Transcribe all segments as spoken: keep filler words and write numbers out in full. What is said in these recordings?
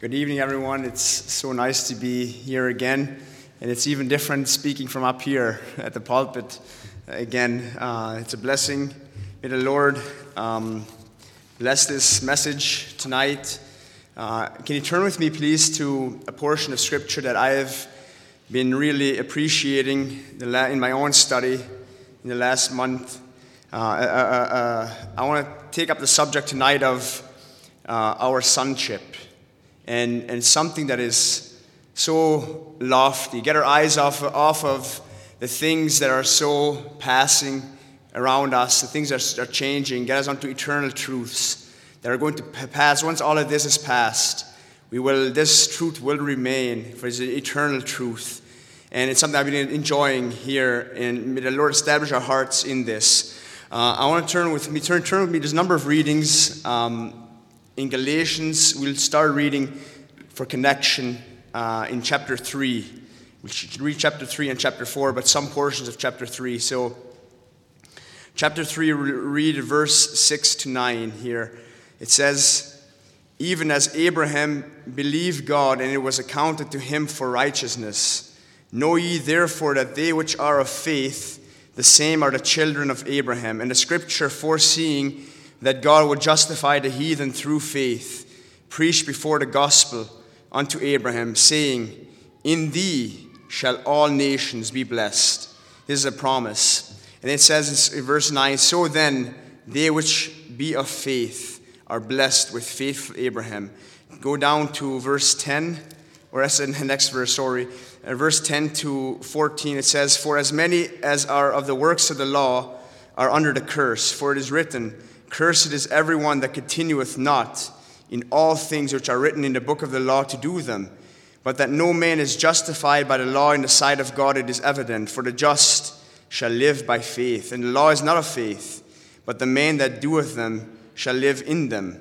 Good evening, everyone. It's so nice to be here again, and it's even different speaking from up here at the pulpit. Again, uh, it's a blessing. May the Lord um, bless this message tonight. Uh, can you turn with me, please, to a portion of Scripture that I have been really appreciating the la- in my own study in the last month. Uh, uh, uh, uh, I want to take up the subject tonight of uh, our sonship. And, and something that is so lofty. Get our eyes off, off of the things that are so passing around us, the things that are changing. Get us onto eternal truths that are going to pass. Once all of this is past, we will. This truth will remain, for it's an eternal truth. And it's something I've been enjoying here. And may the Lord establish our hearts in this. Uh, I want to turn with me. Turn, turn with me. There's a number of readings. Um, In Galatians, we'll start reading for connection uh, in chapter three. We should read chapter three and chapter four, but some portions of chapter three. So, chapter three, read verse six to nine here. It says, "Even as Abraham believed God, and it was accounted to him for righteousness. Know ye therefore that they which are of faith, the same are the children of Abraham. And the scripture foreseeing that God would justify the heathen through faith, preached before the gospel unto Abraham, saying, In thee shall all nations be blessed." This is a promise. And it says in verse nine, "So then, they which be of faith are blessed with faithful Abraham." Go down to verse ten, or that's in the next verse, sorry. Uh, verse ten to fourteen, it says, "For as many as are of the works of the law are under the curse, for it is written, Cursed is everyone that continueth not in all things which are written in the book of the law to do them. But that no man is justified by the law in the sight of God, it is evident. For the just shall live by faith. And the law is not of faith, but the man that doeth them shall live in them.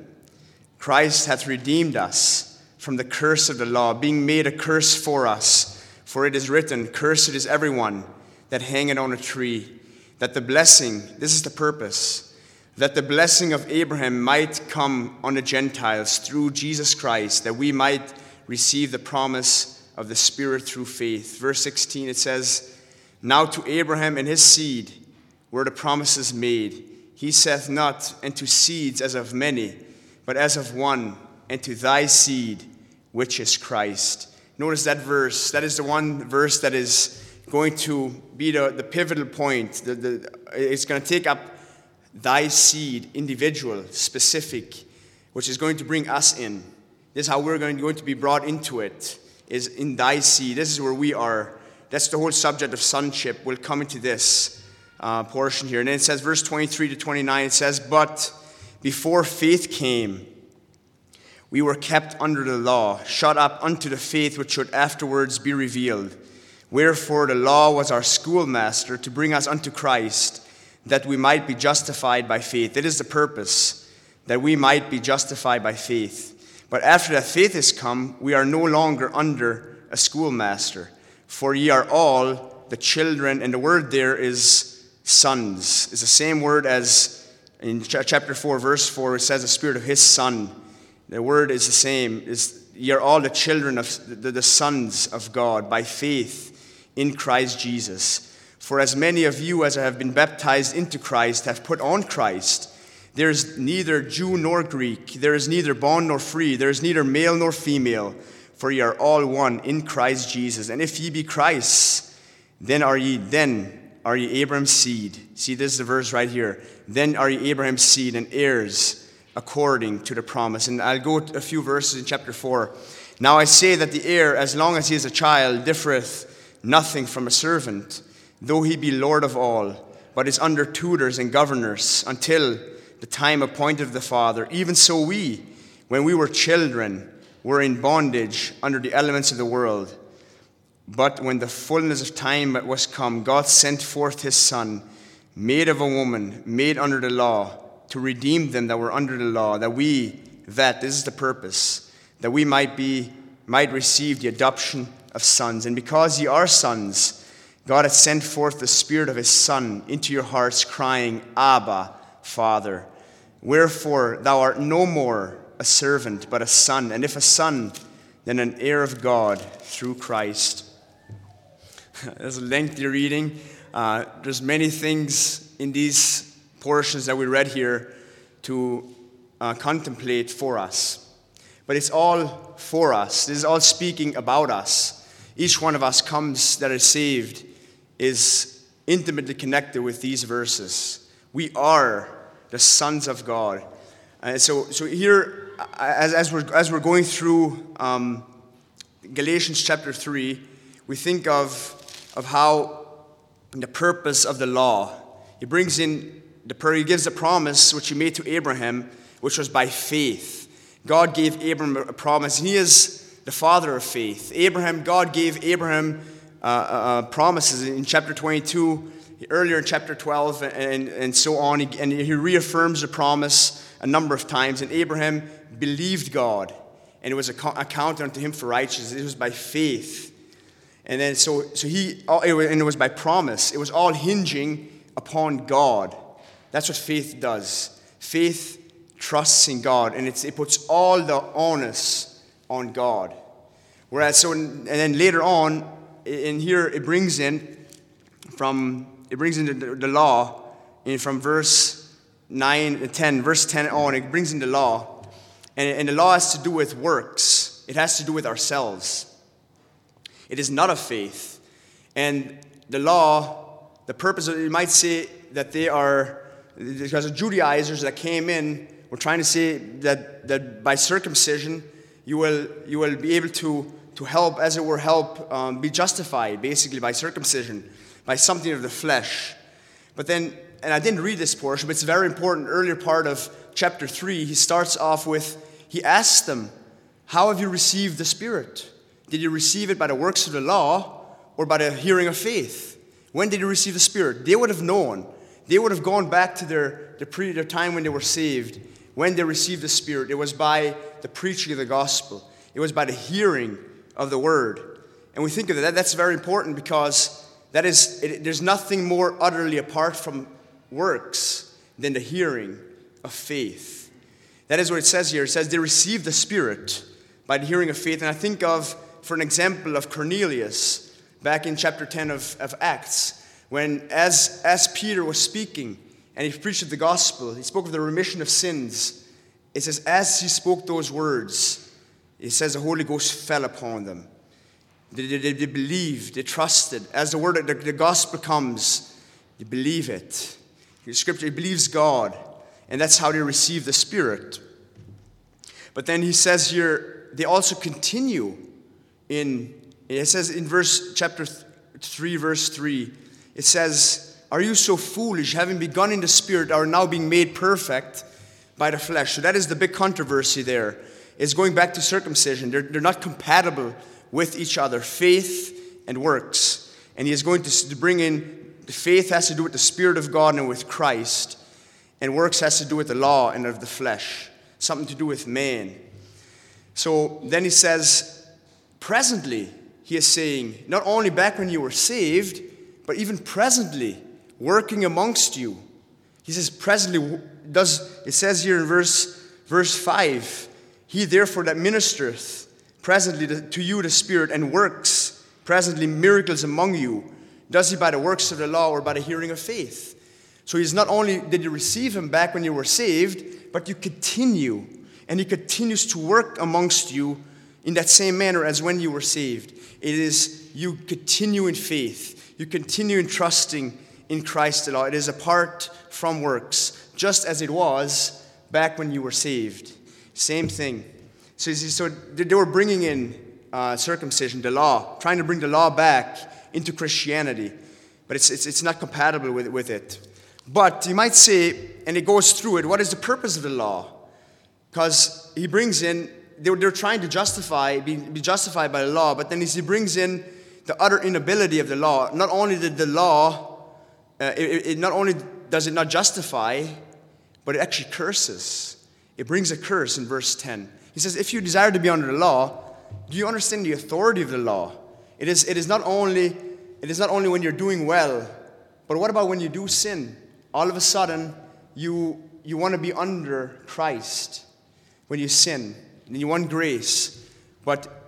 Christ hath redeemed us from the curse of the law, being made a curse for us. For it is written, Cursed is everyone that hangeth on a tree. That the blessing," this is the purpose, "that the blessing of Abraham might come on the Gentiles through Jesus Christ, that we might receive the promise of the Spirit through faith." Verse sixteen, it says, "Now to Abraham and his seed were the promises made. He saith not, and to seeds as of many, but as of one, and to thy seed, which is Christ." Notice that verse. That is the one verse that is going to be the, the pivotal point. The, the, it's going to take up thy seed, individual, specific, which is going to bring us in. This is how we're going, going to be brought into it, is in thy seed. This is where we are. That's the whole subject of sonship. We'll come into this uh, portion here. And then it says, verse twenty-three to twenty-nine, it says, "But before faith came, we were kept under the law, shut up unto the faith which should afterwards be revealed. Wherefore the law was our schoolmaster to bring us unto Christ, that we might be justified by faith." It is the purpose, that we might be justified by faith. "But after that faith is come, we are no longer under a schoolmaster. For ye are all the children," and the word there is sons. It's the same word as in chapter four, verse four, it says the Spirit of his Son. The word is the same. Is ye are all the children of the, the sons of God by faith in Christ Jesus. For as many of you as have been baptized into Christ have put on Christ. There is neither Jew nor Greek, there is neither bond nor free, there is neither male nor female, for ye are all one in Christ Jesus. And if ye be Christ's, then are ye then are ye Abraham's seed." See, this is the verse right here. "Then are ye Abraham's seed and heirs according to the promise." And I'll go to a few verses in chapter four. "Now I say that the heir, as long as he is a child, differeth nothing from a servant, though he be Lord of all, but is under tutors and governors, until the time appointed of the Father. Even so we, when we were children, were in bondage under the elements of the world. But when the fullness of time was come, God sent forth his Son, made of a woman, made under the law, to redeem them that were under the law, that we, that, this is the purpose, that we might be, might receive the adoption of sons. And because ye are sons, God hath sent forth the Spirit of his Son into your hearts, crying, Abba, Father. Wherefore thou art no more a servant, but a son. And if a son, then an heir of God through Christ. That's a lengthy reading. Uh, there's many things in these portions that we read here to uh, contemplate for us. But it's all for us. This is all speaking about us. Each one of us comes that is saved is intimately connected with these verses. We are the sons of God. And so, so here, as, as we're as we're going through um, Galatians chapter three, we think of of how the purpose of the law. He brings in the he gives the promise which he made to Abraham, which was by faith. God gave Abraham a promise, and he is the father of faith. Abraham, God gave Abraham uh, uh, promises in chapter twenty-two, earlier in chapter twelve, and, and so on. He, and he reaffirms the promise a number of times. And Abraham believed God, and it was accounted unto him for righteousness. It was by faith. And then so so he and it was by promise. It was all hinging upon God. That's what faith does. Faith trusts in God, and it's, it puts all the onus on God. Whereas, so, and then later on, in here it brings in from it brings in the, the law, in from verse nine, ten, verse ten on. It brings in the law, and, and the law has to do with works. It has to do with ourselves. It is not of faith, and the law, the purpose of it, you might say that they are because the Judaizers that came in. We're trying to say that, that by circumcision, you will you will be able to, to help, as it were, help um, be justified, basically, by circumcision, by something of the flesh. But then, and I didn't read this portion, but it's a very important earlier part of chapter three. He starts off with, he asks them, how have you received the Spirit? Did you receive it by the works of the law or by the hearing of faith? When did you receive the Spirit? They would have known. They would have gone back to their, their, pre, their time when they were saved. When they received the Spirit, it was by the preaching of the gospel. It was by the hearing of the word. And we think of that. That's very important because that is, it, there's nothing more utterly apart from works than the hearing of faith. That is what it says here. It says they received the Spirit by the hearing of faith. And I think of, for an example, of Cornelius back in chapter ten of, of Acts, when as, as Peter was speaking, and he preached the gospel. He spoke of the remission of sins. It says, as he spoke those words, it says the Holy Ghost fell upon them. They, they, they believed, they trusted. As the word, the, the gospel comes, they believe it. The scripture, he believes God, and that's how they receive the Spirit. But then he says here, they also continue in, it says in verse chapter three, verse three, it says, are you so foolish, having begun in the Spirit, are now being made perfect by the flesh? So that is the big controversy there. It's going back to circumcision. They're, they're not compatible with each other, faith and works. And he is going to bring in, the faith has to do with the Spirit of God and with Christ. And works has to do with the law and of the flesh, something to do with man. So then he says, presently, he is saying, not only back when you were saved, but even presently, working amongst you. He says, presently, does it says here in verse, verse five, he therefore that ministereth presently to you the Spirit and works presently miracles among you, does he by the works of the law or by the hearing of faith? So he's not only did you receive him back when you were saved, but you continue, and he continues to work amongst you in that same manner as when you were saved. It is you continue in faith, you continue in trusting in Christ the Lord. It is apart from works, just as it was back when you were saved. Same thing. So, so they were bringing in uh, circumcision, the law, trying to bring the law back into Christianity, but it's it's, it's not compatible with, with it. But you might say, and it goes through it, what is the purpose of the law? Because he brings in, they were, they're trying to justify, be, be justified by the law, but then he brings in the utter inability of the law. Not only did the law Uh, it, it not only does it not justify, but it actually curses. It brings a curse in verse ten. He says, if you desire to be under the law, do you understand the authority of the law? It is, it is not only, it is not only when you're doing well, but what about when you do sin? All of a sudden, you, you want to be under Christ when you sin, and you want grace. But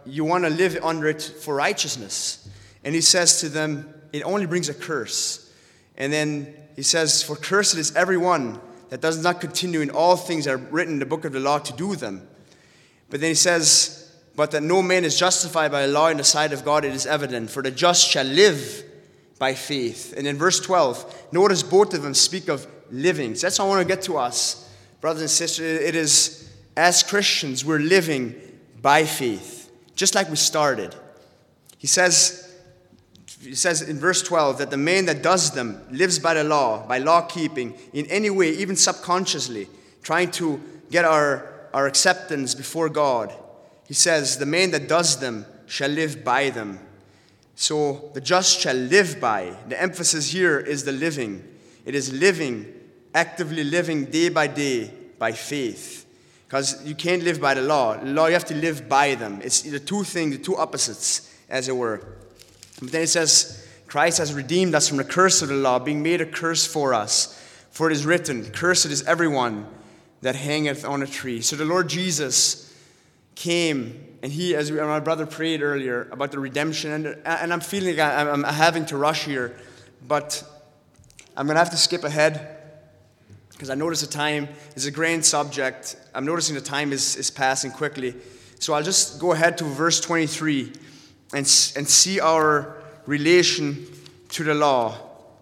you want to live under it for righteousness. And he says to them, it only brings a curse. And then he says, for cursed is everyone that does not continue in all things that are written in the book of the law to do them. But then he says, but that no man is justified by the law in the sight of God, it is evident, for the just shall live by faith. And in verse twelve, notice both of them speak of living. So that's what I want to get to us, brothers and sisters. It is, as Christians, we're living by faith, just like we started. He says, he says in verse twelve that the man that does them lives by the law, by law keeping, in any way, even subconsciously, trying to get our, our acceptance before God. He says, the man that does them shall live by them. So the just shall live by. The emphasis here is the living. It is living, actively living day by day by faith. Because you can't live by the law. The law, you have to live by them. It's the two things, the two opposites, as it were. But then it says, Christ has redeemed us from the curse of the law, being made a curse for us. For it is written, cursed is everyone that hangeth on a tree. So the Lord Jesus came, and he, as my brother prayed earlier about the redemption, and, and I'm feeling like I'm, I'm having to rush here, but I'm going to have to skip ahead because I notice the time is a grand subject. I'm noticing the time is, is passing quickly. So I'll just go ahead to verse twenty-three and, and see our relation to the law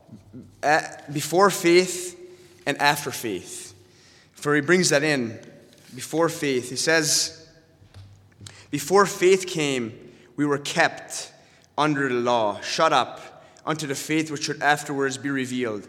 before faith and after faith. For he brings that in, before faith. He says, before faith came, we were kept under the law, shut up unto the faith which should afterwards be revealed.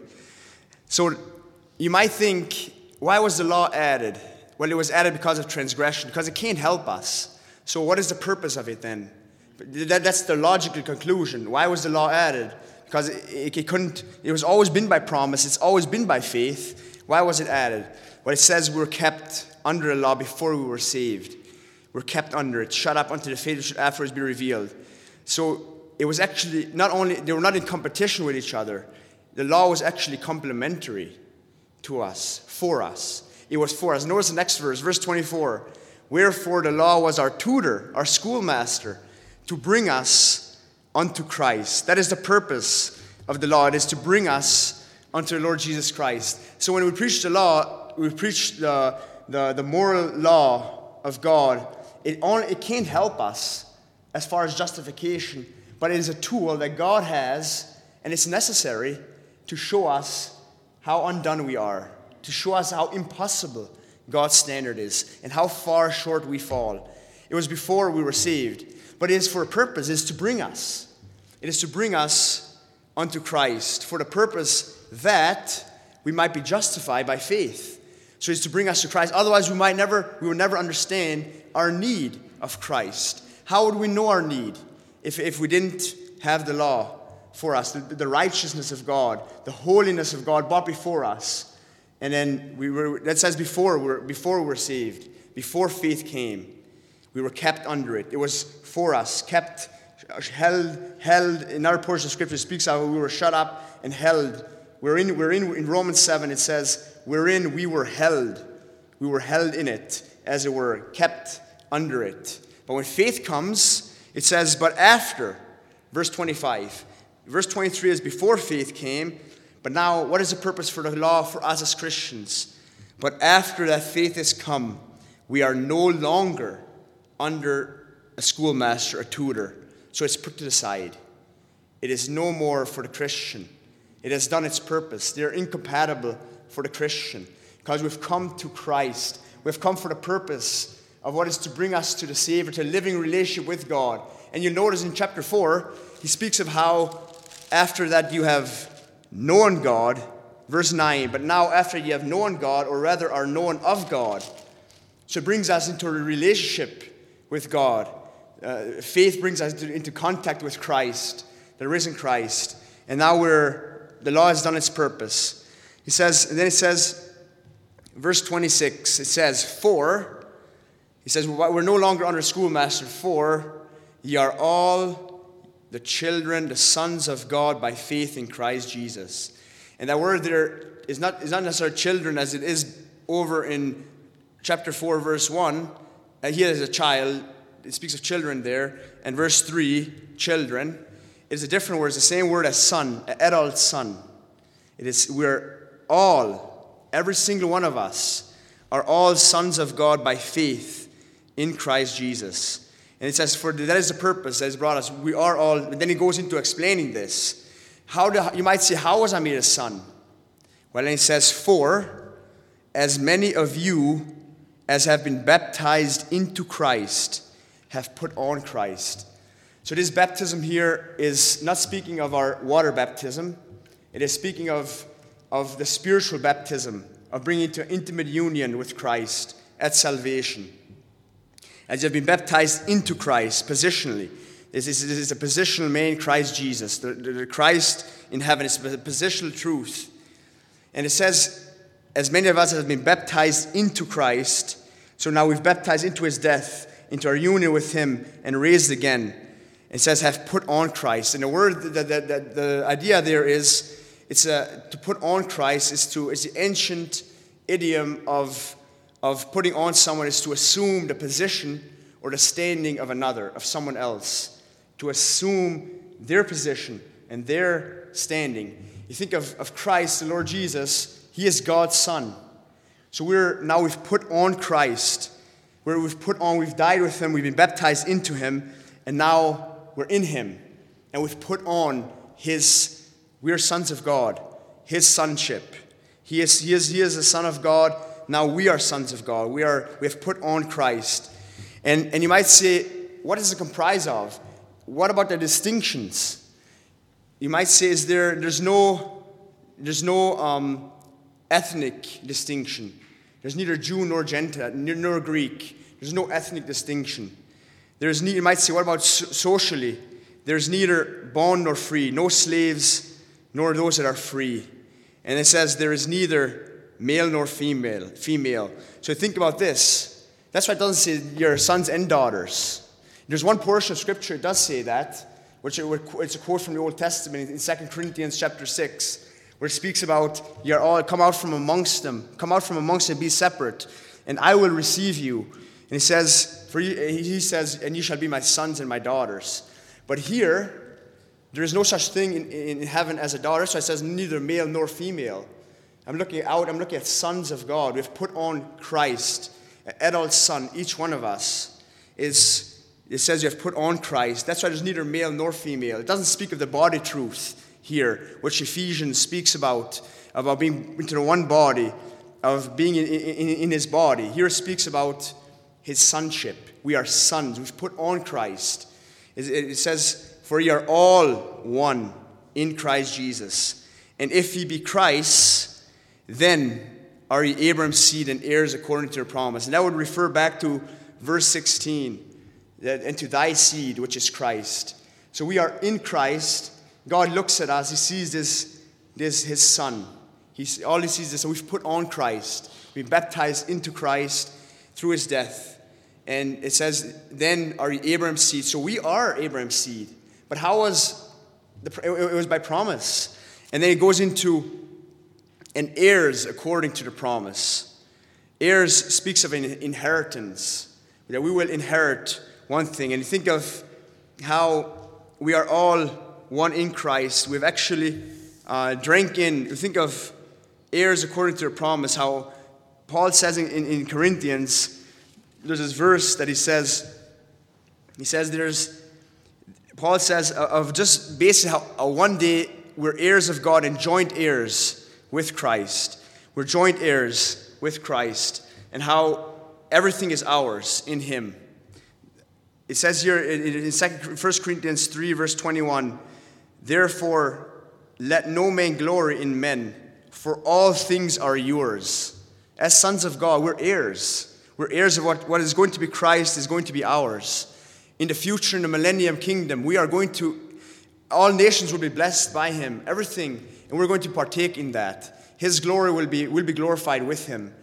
So you might think, why was the law added? Well, it was added because of transgression, because it can't help us. So what is the purpose of it then? That, that's the logical conclusion. Why was the law added? Because it, it couldn't, it was always been by promise, it's always been by faith. Why was it added? Well, it says we were kept under the law before we were saved. We're kept under it, shut up unto the faith which should afterwards be revealed. So it was actually not only, they were not in competition with each other. The law was actually complementary to us, for us. It was for us. Notice the next verse, verse twenty-four. Wherefore the law was our tutor, our schoolmaster, to bring us unto Christ. That is the purpose of the law. It is to bring us unto the Lord Jesus Christ. So when we preach the law, we preach the, the, the moral law of God. It, only, it can't help us as far as justification, but it is a tool that God has, and it's necessary to show us how undone we are, to show us how impossible God's standard is, and how far short we fall. It was before we were saved, but it is for a purpose. It is to bring us. It is to bring us unto Christ, for the purpose that we might be justified by faith. So it's to bring us to Christ. Otherwise, we might never, we will never understand our need of Christ. How would we know our need if, if we didn't have the law for us, the, the righteousness of God, the holiness of God brought before us? And then we were, that says before we're, before we were saved, before faith came, we were kept under it. It was for us, kept, held, held. Another portion of Scripture speaks of how we were shut up and held. We're in, we're in, in Romans seven, it says, wherein we were held. We were held in it, as it were, kept under it. But when faith comes, it says, but after, verse twenty-five. Verse twenty-three is before faith came, but now what is the purpose for the law for us as Christians? But after that faith has come, we are no longer under a schoolmaster, a tutor. So it's put to the side. It is no more for the Christian. It has done its purpose. They're incompatible for the Christian, because we've come to Christ. We've come for the purpose of what is to bring us to the Savior, to a living relationship with God. And you'll notice in chapter four, he speaks of how after that you have known God, verse nine, but now after you have known God, or rather are known of God. So it brings us into a relationship with God. Uh, faith brings us into, into contact with Christ, the risen Christ. And now we're, the law has done its purpose. He says, and then it says, verse twenty-six, it says, for, he says, we're no longer under schoolmaster, for ye are all the children, the sons of God by faith in Christ Jesus. And that word there is not, is not necessarily children as it is over in chapter four, verse one. Uh, here is a child. it speaks of children there. And verse three, children, is a different word. It's the same word as son, adult son. It is, we're all, every single one of us, are all sons of God by faith in Christ Jesus. And it says, for that is the purpose that has brought us. We are all, and then he goes into explaining this. How do, you might say, how was I made a son? Well, then he says, for as many of you as have been baptized into Christ have put on Christ. So this baptism here is not speaking of our water baptism. It is speaking of, of the spiritual baptism, of bringing to intimate union with Christ at salvation. As you have been baptized into Christ positionally. This is, this is a positional man in Christ Jesus. The, the, the Christ in heaven is a positional truth. And it says, as many of us have been baptized into Christ, so now we've baptized into his death, into our union with him, and raised again. It says, have put on Christ. And the word, the, the, the, the idea there is, it's a, to put on Christ is to is the ancient idiom of, of putting on someone is to assume the position or the standing of another, of someone else. To assume their position and their standing. You think of, of Christ, the Lord Jesus, he is God's Son. So we're now we've put on Christ. Where we've put on, we've died with him, we've been baptized into him, and now we're in him. And we've put on his, we're sons of God, his sonship. He is, he is, he is the Son of God. Now we are sons of God. We are, we have put on Christ. And, and you might say, what does it comprise of? What about the distinctions? You might say, is there, there's no, there's no um, ethnic distinction. There's neither Jew nor Gentile, nor Greek. There's no ethnic distinction. There's neither, you might say, what about so- socially? There's neither bond nor free, no slaves nor those that are free. And it says there is neither male nor female. Female. So think about this. That's why it doesn't say your sons and daughters. There's one portion of Scripture that does say that, which it's a quote from the Old Testament in Second Corinthians chapter six, where it speaks about, you're all, come out from amongst them, come out from amongst them, be separate, and I will receive you. And he says, for you, he says, and you shall be my sons and my daughters. But here, there is no such thing in, in heaven as a daughter, so it says neither male nor female. I'm looking out, I'm looking at sons of God. We've put on Christ, an adult son, each one of us is. It says you have put on Christ. That's why there's neither male nor female. It doesn't speak of the body truth here, which Ephesians speaks about, about being into the one body, of being in, in, in his body. Here it speaks about his sonship. We are sons. We've put on Christ. It, it says, for ye are all one in Christ Jesus. And if ye be Christ, then are ye Abraham's seed and heirs according to the promise. And that would refer back to verse sixteen. And to thy seed, which is Christ. So we are in Christ. God looks at us. He sees this, this his son. He, all he sees is, so we've put on Christ. We've been baptized into Christ through his death. And it says, then are you Abraham's seed. So we are Abraham's seed. But how was, the, it was by promise. And then it goes into, and heirs according to the promise. Heirs speaks of an inheritance. That we will inherit one thing. And you think of how we are all one in Christ. We've actually uh, drank in. You think of heirs according to the promise. How Paul says in, in, in Corinthians, there's this verse that he says, he says there's, Paul says of just basically how uh, one day we're heirs of God and joint heirs with Christ. We're joint heirs with Christ. And how everything is ours in him. It says here in First Corinthians three, verse twenty-one, therefore let no man glory in men, for all things are yours. As sons of God, we're heirs. We're heirs of what, what is going to be Christ is going to be ours. In the future, in the millennium kingdom, we are going to, all nations will be blessed by him, everything, and we're going to partake in that. His glory will be, will be glorified with him.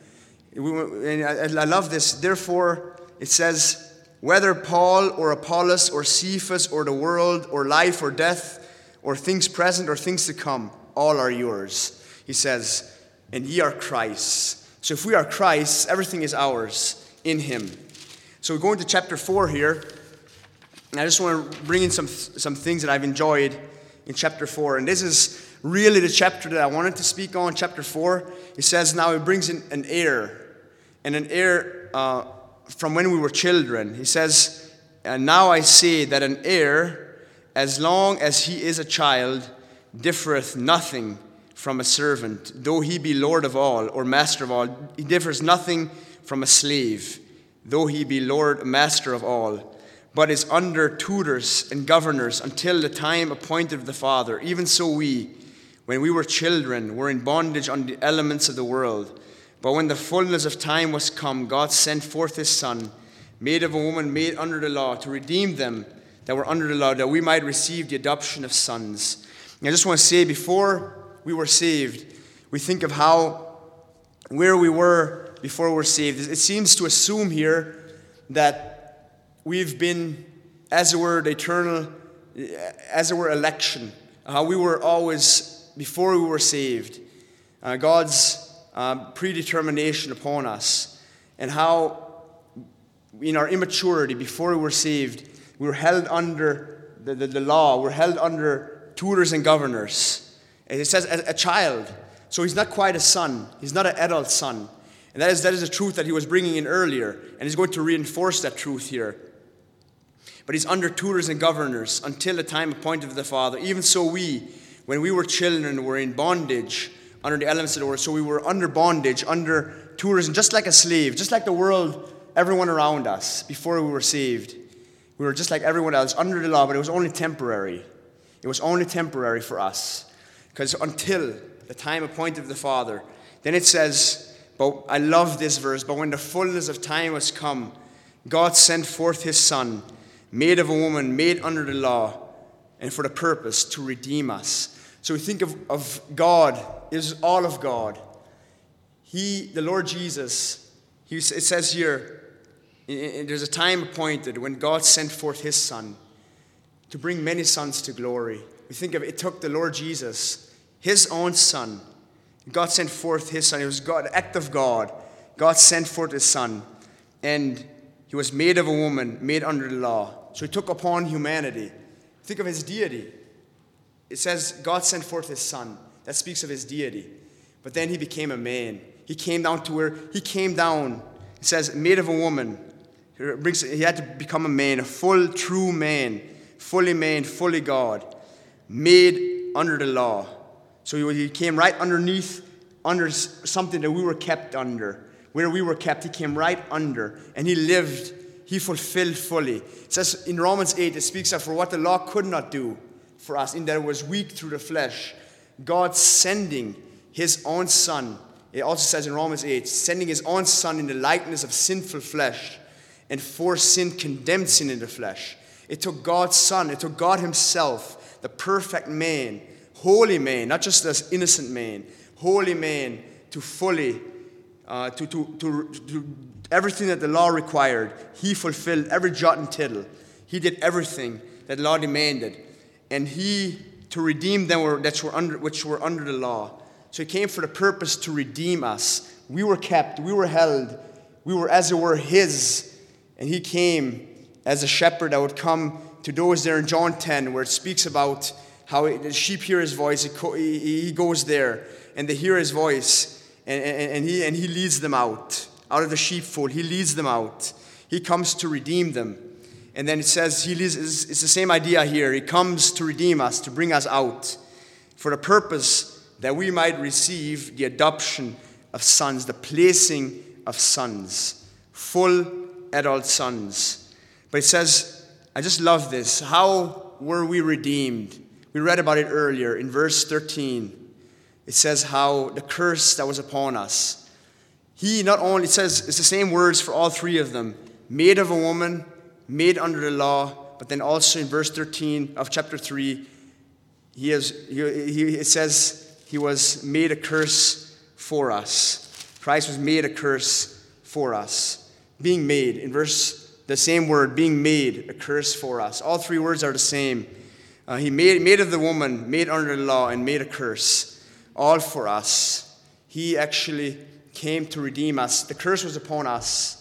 And I love this. Therefore, it says, whether Paul or Apollos or Cephas or the world or life or death or things present or things to come, all are yours. He says, and ye are Christ's. So if we are Christ's, everything is ours in him. So we go into chapter four here. And I just want to bring in some, some things that I've enjoyed in chapter four. And this is really the chapter that I wanted to speak on, chapter four. It says, now he brings in an heir. And an heir uh, from when we were children. He says, and now I say that an heir, as long as he is a child, differeth nothing from a servant, though he be Lord of all, or master of all. He differs nothing from a slave, though he be Lord, master of all, but is under tutors and governors until the time appointed of the Father. Even so we, when we were children, were in bondage under the elements of the world. But when the fullness of time was come, God sent forth his Son, made of a woman, made under the law, to redeem them that were under the law, that we might receive the adoption of sons. And I just want to say, before we were saved, we think of how, where we were before we were saved. It seems to assume here that we've been, as it were, the eternal, as it were, election. How we were always, before we were saved, uh, God's uh, predetermination upon us, and how in our immaturity, before we were saved, we were held under the, the, the law, we're held under tutors and governors. And it says a, a child, so he's not quite a son, he's not an adult son. And that is, that is a truth that he was bringing in earlier, and he's going to reinforce that truth here. But he's under tutors and governors until the time appointed of the Father. Even so we, when we were children, were in bondage under the elements of the world. So we were under bondage, under tutors, and just like a slave, just like the world, everyone around us, before we were saved. We were just like everyone else, under the law, but it was only temporary. It was only temporary for us. Because until the time appointed of the Father, then it says, but I love this verse, but when the fullness of time was come, God sent forth his Son, made of a woman, made under the law, and for the purpose to redeem us. So we think of, of God, it is all of God. He, the Lord Jesus, he, it says here, there's a time appointed when God sent forth his Son to bring many sons to glory. We think of it, it took the Lord Jesus, his own Son. God sent forth his Son. It was God, the act of God. God sent forth his Son. And he was made of a woman, made under the law. So he took upon humanity. Think of his deity. It says God sent forth his Son. That speaks of his deity. But then he became a man. He came down to where, he came down. It says, made of a woman. He had to become a man, a full, true man. Fully man, fully God. Made under the law. So he came right underneath, under something that we were kept under. Where we were kept, he came right under. And he lived, he fulfilled fully. It says in Romans eight, it speaks of for what the law could not do for us, in that it was weak through the flesh. God sending his own Son. It also says in Romans eight, sending his own Son in the likeness of sinful flesh, and for sin condemned sin in the flesh. It took God's Son, it took God himself, the perfect man, holy man, not just this innocent man, holy man, to fully, uh, to, to, to, to everything that the law required. He fulfilled every jot and tittle. He did everything that the law demanded. And he, to redeem them that were under, which were under the law. So he came for the purpose to redeem us. We were kept, we were held, we were as it were his. And he came as a shepherd that would come to those there in John ten, where it speaks about how the sheep hear his voice. He goes there, and they hear his voice, and, and, and, he, and he leads them out, out of the sheepfold. He leads them out. He comes to redeem them. And then it says, he leads, it's the same idea here. He comes to redeem us, to bring us out, for the purpose that we might receive the adoption of sons, the placing of sons, full adult sons. But it says, I just love this. How were we redeemed? We read about it earlier in verse thirteen. It says how the curse that was upon us. He not only, it says, it's the same words for all three of them. Made of a woman, made under the law, but then also in verse thirteen of chapter three, he is, he, he, it says he was made a curse for us. Christ was made a curse for us. Being made, in verse, the same word, being made a curse for us. All three words are the same. Uh, he made, made of the woman, made under the law, and made a curse, all for us. He actually came to redeem us. The curse was upon us.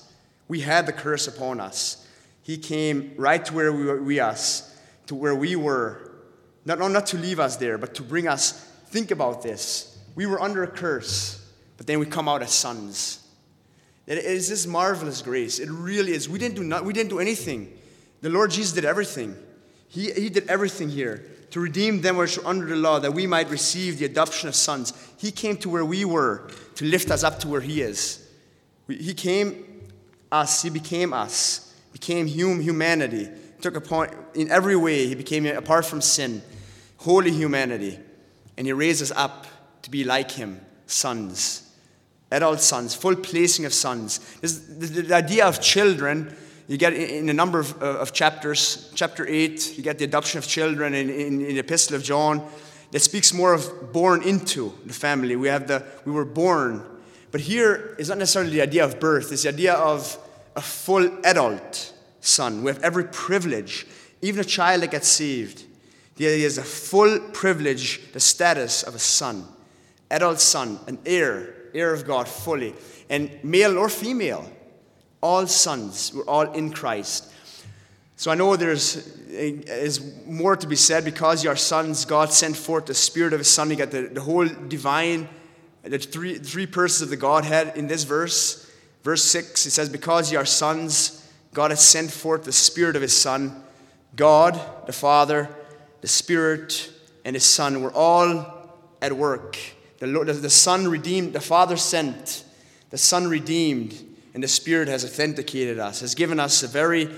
We had the curse upon us. He came right to where we were, we us, to where we were. Not, not to leave us there, but to bring us. Think about this. We were under a curse, but then we come out as sons. It is this marvelous grace. It really is. We didn't do not, we didn't do anything. The Lord Jesus did everything. He, he did everything here to redeem them which were under the law, that we might receive the adoption of sons. He came to where we were to lift us up to where He is. We, he came us. He became us. Became hum, humanity. Took upon in every way. He became, apart from sin, holy humanity, and He raised us up to be like Him, sons. Adult sons, full placing of sons. This, the, the idea of children, you get in a number of, uh, of chapters. Chapter eight, you get the adoption of children in, in, in the Epistle of John. That speaks more of born into the family. We have the we were born. But here is not necessarily the idea of birth. It's the idea of a full adult son. We have every privilege. Even a child that gets saved. The idea is a full privilege, the status of a son. Adult son, an heir. Heir of God fully, and male or female, all sons, we're all in Christ. So I know there's is more to be said. Because you are sons, God sent forth the Spirit of His Son. You got the, the whole divine, the three three persons of the Godhead in this verse. Verse six, it says, because you are sons, God has sent forth the Spirit of His Son. God, the Father, the Spirit, and His Son were all at work. The, Lord, the Son redeemed, the Father sent, the Son redeemed, and the Spirit has authenticated us, has given us a very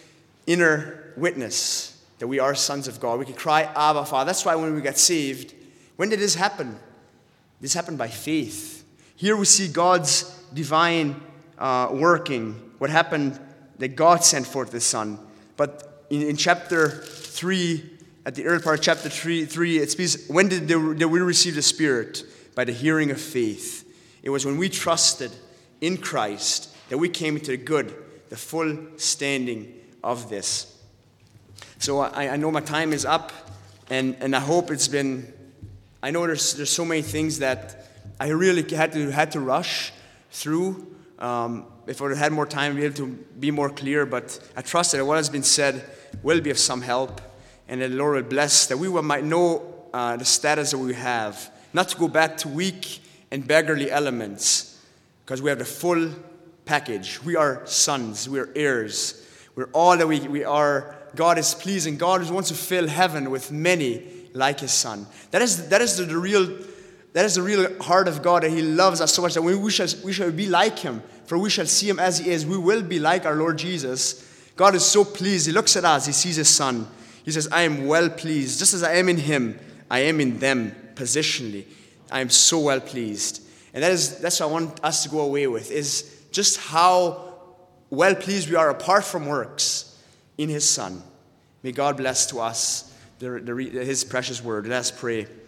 inner witness that we are sons of God. We can cry, Abba, Father. That's why when we got saved, when did this happen? This happened by faith. Here we see God's divine uh, working, what happened, that God sent forth the Son. But in, in chapter three, at the early part of chapter three, three it speaks, when did, they, did we receive the Spirit? By the hearing of faith. It was when we trusted in Christ that we came into the good, the full standing of this. So I, I know my time is up, and, and I hope it's been, I know there's there's so many things that I really had to had to rush through. Um, if I had more time, I'd be able to be more clear, but I trust that what has been said will be of some help, and that the Lord will bless, that we might know uh, the status that we have. Not to go back to weak and beggarly elements, because we have the full package. We are sons. We are heirs. We're all that we, we are. God is pleasing. God wants to fill heaven with many like His Son. That is that is the, the real that is the real heart of God, that He loves us so much that we, we shall we shall be like Him, for we shall see Him as He is. We will be like our Lord Jesus. God is so pleased. He looks at us. He sees His Son. He says, I am well pleased. Just as I am in Him, I am in them. Positionally, I am so well pleased. And that is that's what I want us to go away with, is just how well pleased we are apart from works in His Son. May God bless to us the, the, His precious word. Let us pray.